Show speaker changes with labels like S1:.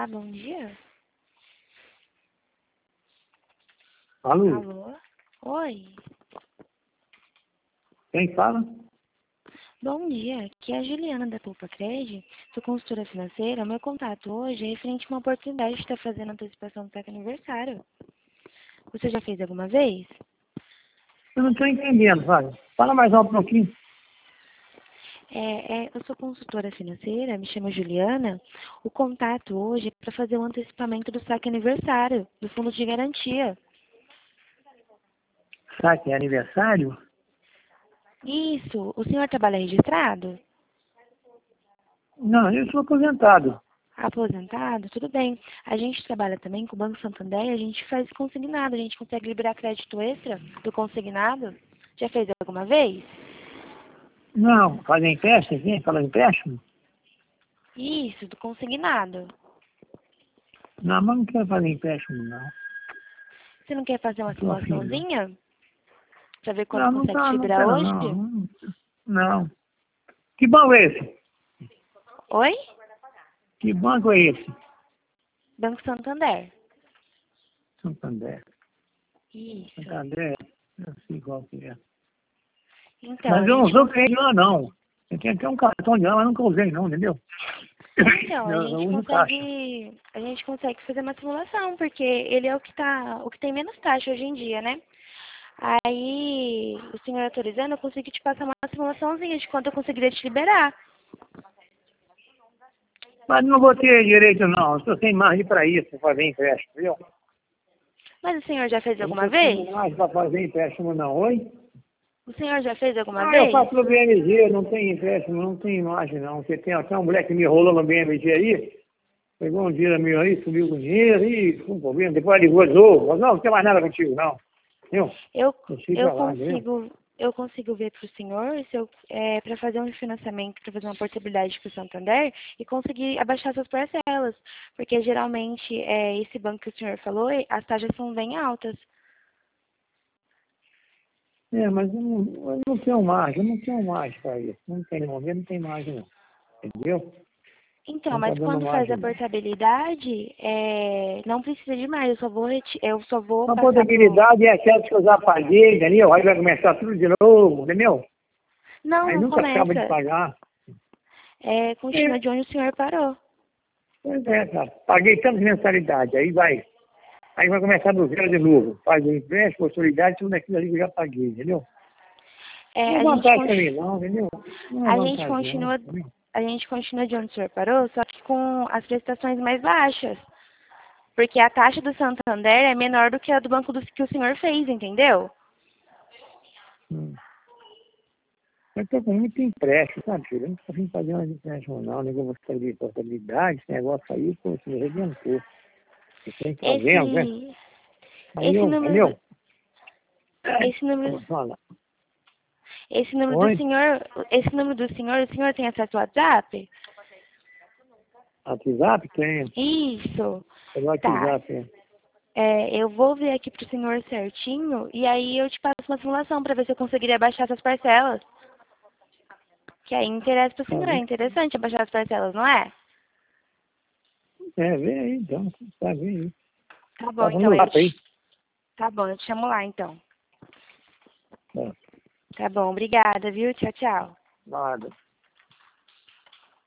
S1: Olá, bom dia.
S2: Alô?
S1: Alô? Oi.
S2: Quem fala?
S1: Bom dia, aqui é a Juliana da Poupa Cred, sou consultora financeira. Meu contato hoje é referente a uma oportunidade de estar fazendo antecipação do seu aniversário. Você já fez alguma vez?
S2: Eu não estou entendendo, vai. Fala mais alto um pouquinho.
S1: Eu sou consultora financeira, me chamo Juliana. O contato hoje é para fazer o antecipamento do saque aniversário, do fundo de garantia.
S2: Sabe que é aniversário?
S1: Isso, o senhor trabalha registrado?
S2: Não, eu sou aposentado.
S1: Aposentado? Tudo bem. A gente trabalha também com o Banco Santander e a gente faz consignado. A gente consegue liberar crédito extra do consignado. Já fez alguma vez?
S2: Não, fazer empréstimo, sim? Fala empréstimo?
S1: Isso, do consignado.
S2: Não, mas não quero fazer empréstimo, não.
S1: Você não quer fazer uma
S2: Não estou afim, não.
S1: simulaçãozinha? Pra ver quanto
S2: Não, não,
S1: consegue te
S2: tá, não
S1: liberar
S2: quero,
S1: hoje?
S2: não. Não. Que banco é esse?
S1: Oi?
S2: Que banco é esse?
S1: Banco Santander.
S2: Santander.
S1: Isso.
S2: Santander, eu sei qual que é.
S1: Então,
S2: Mas
S1: a
S2: eu não
S1: gente
S2: sou cliente lá, não. Eu tenho até um cartão de lá, mas nunca usei, não, entendeu?
S1: Então,
S2: Eu uso caixa.
S1: a gente consegue fazer uma simulação, porque ele é o que tem menos taxa hoje em dia, né? Aí, o senhor autorizando, eu consigo te passar uma simulaçãozinha de quanto eu conseguiria te liberar.
S2: Mas não vou ter direito, não. Eu estou sem margem para isso, para fazer empréstimo, viu?
S1: Mas o senhor já fez
S2: Eu não
S1: alguma
S2: estou
S1: vez?
S2: tendo mais para fazer empréstimo, não. Oi?
S1: O senhor já fez alguma
S2: Ah, eu
S1: vez?
S2: faço no BMG, não tem empréstimo, não tem imagem, não. Você tem até uma mulher que me enrolou no BMG aí, pegou um dinheiro meu aí, subiu com dinheiro e com problema. Depois ligou de novo. Falou, não tem mais nada contigo, não. Viu?
S1: Eu,
S2: Deixei
S1: eu
S2: pra lá, entendeu?
S1: consigo ver para o senhor se eu, para fazer um refinanciamento, para fazer uma portabilidade para o Santander e conseguir abaixar suas parcelas. Porque geralmente esse banco que o senhor falou, as taxas são bem altas.
S2: É, mas eu não tenho margem, eu não tenho margem para isso. Não tem, no momento não tem margem, não. Entendeu?
S1: Então,
S2: Não está
S1: mas
S2: dando
S1: quando faz a
S2: margem, não.
S1: portabilidade, não precisa de mais. Eu só vou
S2: A
S1: passar pro...
S2: portabilidade é aquela que eu já paguei, entendeu? Aí vai começar tudo de novo, entendeu?
S1: Não,
S2: Aí
S1: não
S2: nunca acaba de
S1: começa.
S2: pagar.
S1: Continua
S2: É,
S1: de onde o senhor parou.
S2: pois é, cara. Paguei tantas mensalidades, aí vai começar do zero de novo. Faz o empréstimo, autoridade, tudo aquilo ali que eu já paguei, entendeu? Não é
S1: A gente,
S2: vantagem para mim, não, entendeu? Não é
S1: a gente
S2: vantagem, não.
S1: continua, a gente continua de onde o senhor parou, só que com as prestações mais baixas. Porque a taxa do Santander é menor do que a do banco que o senhor fez, entendeu?
S2: Hum. Eu estou com muito empréstimo, sabe, filho? Eu não estou afim de fazer mais empréstimo, não. Negócio de portabilidade, esse negócio aí, pô, se me arrebentou. Você tem que fazer, né?
S1: Esse,
S2: Aí
S1: esse
S2: eu,
S1: número,
S2: entendeu?
S1: esse número,
S2: Fala.
S1: esse número do
S2: Oi?
S1: senhor, o senhor tem acesso ao WhatsApp?
S2: WhatsApp? Tem.
S1: Isso.
S2: Pelo
S1: Tá.
S2: WhatsApp, é.
S1: Eu vou ver aqui pro senhor certinho e aí eu te passo uma simulação para ver se eu conseguiria abaixar essas parcelas. Que aí interessa pro
S2: Tá
S1: senhor, é
S2: bom?
S1: interessante abaixar as parcelas, não é?
S2: É, vem aí, então. Tá, vem aí.
S1: Tá bom,
S2: Passa
S1: então
S2: no zap aí.
S1: eu te chamo lá então.
S2: Tá.
S1: Tá bom, obrigada, viu? Tchau, tchau.
S2: Nada.